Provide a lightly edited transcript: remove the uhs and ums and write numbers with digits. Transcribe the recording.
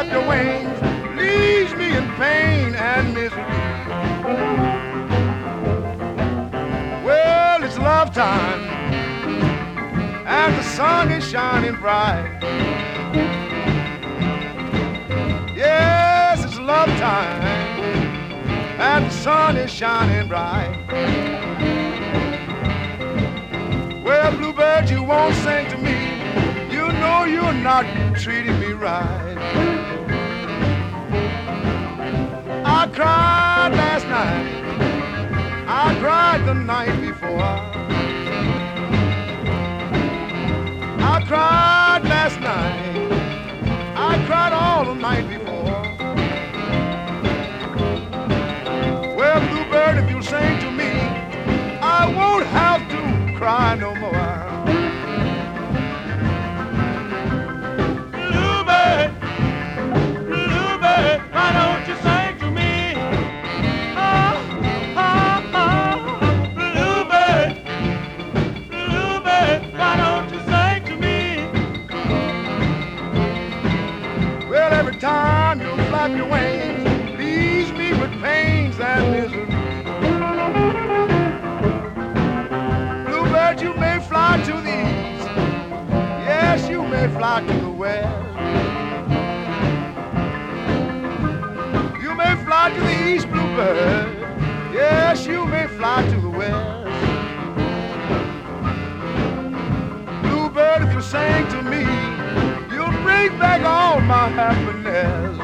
flap your wings leaves me in pain and misery. Well, it's love time and the sun is shining bright. Yes, it's love time and the sun is shining bright. Well, bluebird, you won't sing to me. You know you're not treating me right. I cried last night. I cried the night before. I cried last night. I cried all the night before. Well, bluebird, if you'll sing to me, I won't have to cry no more. Bluebird, bluebird, why don't you sing to me? Oh, oh, oh. Bluebird, bluebird, why don't you sing to me? Well, every time you flap your wings, leaves me with pains and misery. Bluebird, you may fly to the east. Yes, you may fly to the west. You may fly to the east, bluebird. Yes, you may fly to the west. Bluebird, if you sing to me, you'll bring back all my happiness.